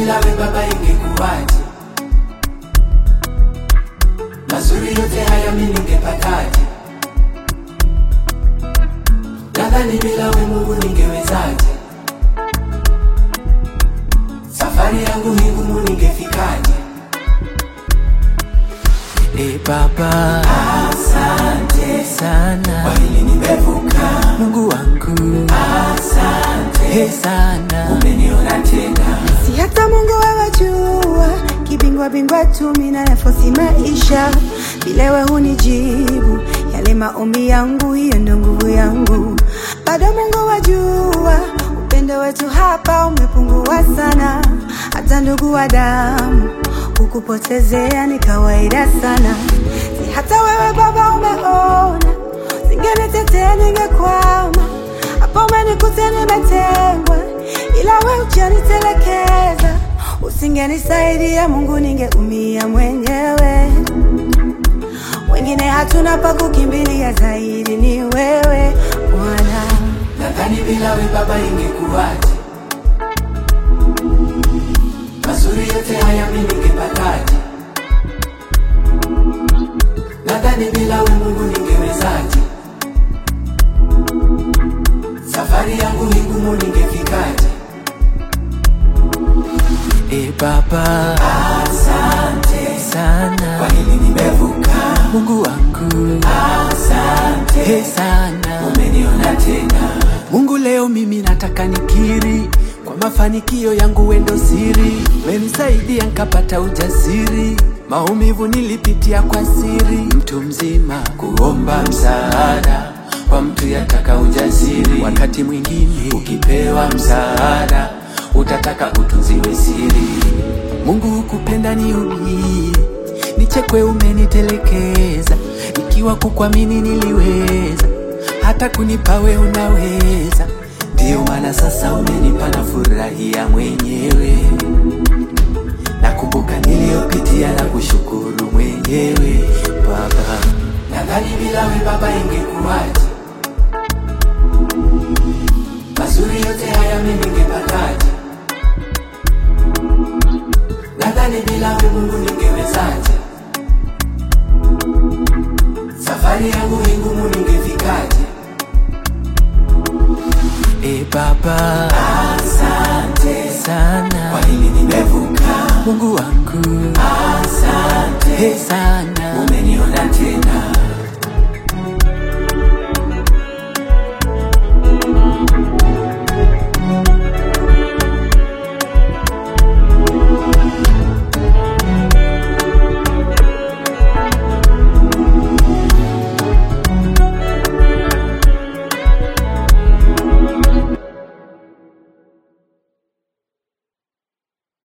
bila we baba ingekuwaje? Mazuri yote haya mimi ningepataje? Nadhani bila we Mungu ningewezaje? Safari yangu hii ngumu ningefikaje? Baba, asante sana kwa hili nimevuka. Mungu wangu, asante sana umeniona tena. Si hata Mungu wewe jua, kibingwa bingwa tu mimi nafosi maisha. Bila wewe hunijibu yale maombi yangu, hiyo ndio nguvu yangu. Bado Mungu wajua, upendo wetu hapa umepungua sana. Hata ndugu wa damu kukupotezea ni kawaida sana. Si hata wewe baba umeona, singenitetea ningekwama. Hapo umenikuta nimetengwa, ila wewe hujanitelekeza. Usingenisaidia Mungu ningeumia mwenyewe. Wengine hatuna pa kukimbilia, zaidi ni wewe Bwana. Nadhani bila we baba ingekuwaje? Mazuri yote haya mimi ningepataje? Nadhani bila we Mungu ningewezaje? Safari yangu hii ngumu ningefikaje? Baba, asante sana kwa hili nimevuka. Mungu wangu, asante sana umeniona tena. Mungu, leo mimi nataka nikiri kwa mafanikio yangu wendo siri. Umenisaidia nikapata ujasiri, maumivu nilipitia kwa siri. Mtu mzima Kuomba msaada kwa mtu yataka ujasiri. wakati mwingine Ukipewa msaada utataka utunziwe siri. Mungu kupenda niumie, nichekwe umenitelekeza. Ikiwa kukuamini niliweza, hata kunipa we unaweza. Ndio maana sasa umenipa na furahia mwenyewe. Nakumbuka niliyopitia na kushukuru mwenyewe Baba. Nadhani bila we baba ingekuwaje? Mazuri yote haya mimi ningepataje? Nadhani bila we Mungu ningewezaje? Safari yangu hii ngumu ningefikaje? Baba, Asante sana kwa hili nimevuka. Mungu wangu, Asante sana